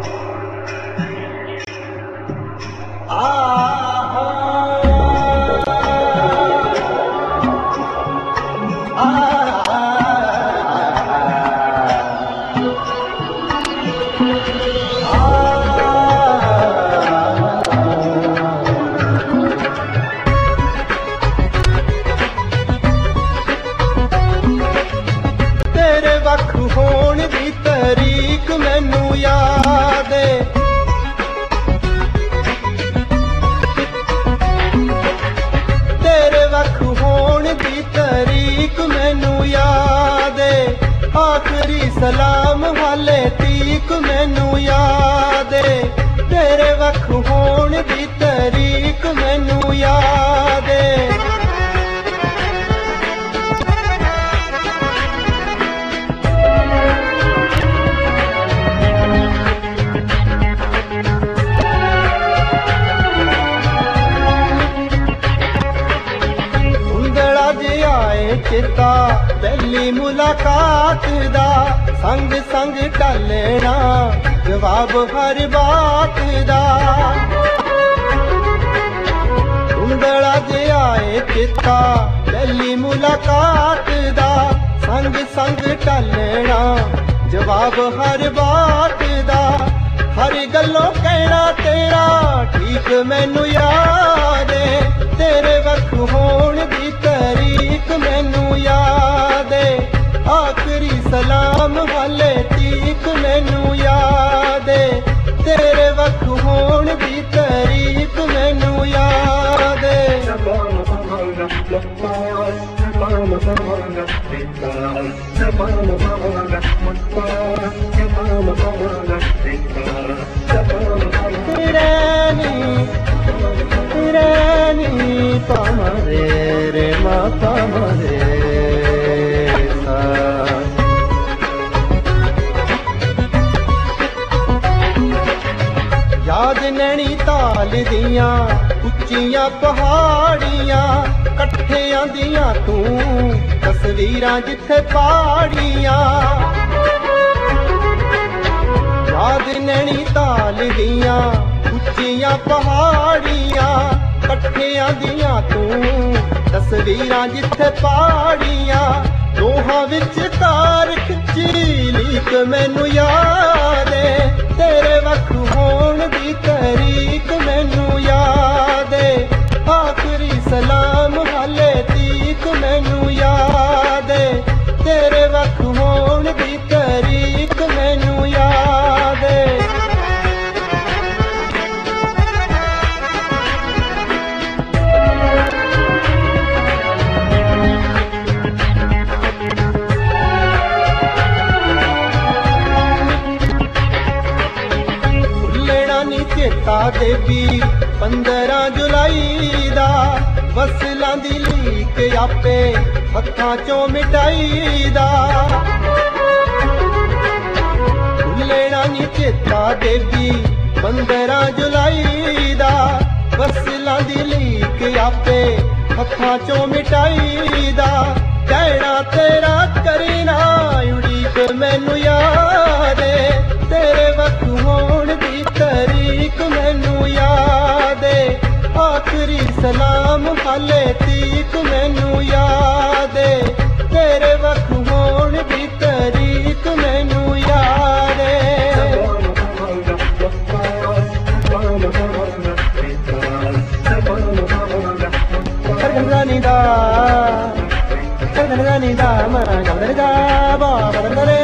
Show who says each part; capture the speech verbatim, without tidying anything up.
Speaker 1: सलाम हाले तीक मैनू याद है, तेरे वख होण दी तरीक मैनू याद है। उंदड़ा जे आए चेता पहली मुलाकात दा, संग संग टलना जवाब हर बात दा। उंदड़ा जे आए चिता पहली मुलाकात दा, संग संग टलना जवाब हर बात दा। हर गलों कहना तेरा ठीक मैनू याद है, तेरे वख होण दी तरीक मैनू याद है। आखिरी सलाम हाले तीक मैनू याद है, तेरे वख होण दी तरीक मैनू याद है। रैनी रैनी पामरे रे मा पामरे याद नैनीताल दियां उच्चियां पहाड़ियां, कट्ठे आंदियां तू तस्वीरां जिथे पहाड़ियां। याद नैनीताल दियां उच्चियां पहाड़ियां, कट्ठे आंदियां तू तस्वीरां जिथे पहाड़ियां। दोहां विच तार खिच्ची लीक मैनू याद है, तेरे वख होण दी तरीक मैनू याद है। आखिरी सलाम हाले तीक मैनू याद है, तेरे वख होण दी तरीक मैनू याद है। चेता देवी पंद्रह जुलाई दा, वसलां दी लीक आपे हत्थां चों मिटाई दा। भुल्लना नी चेता देवी पंद्रह जुलाई दा, वसलां दी लीक आपे हत्थां चों मिटाई दा। कहना तेरा करना उड़ीक मैनू याद है, तेरे वख होण दी तरीक मैनू याद है। आखिरी सलाम हाले तीक मैनू याद है, तेरे वख होण दी तरीक मैनू याद है। सरगंजानी दा सरगंजानी दा मरा गंदर दा बाबा गंदरे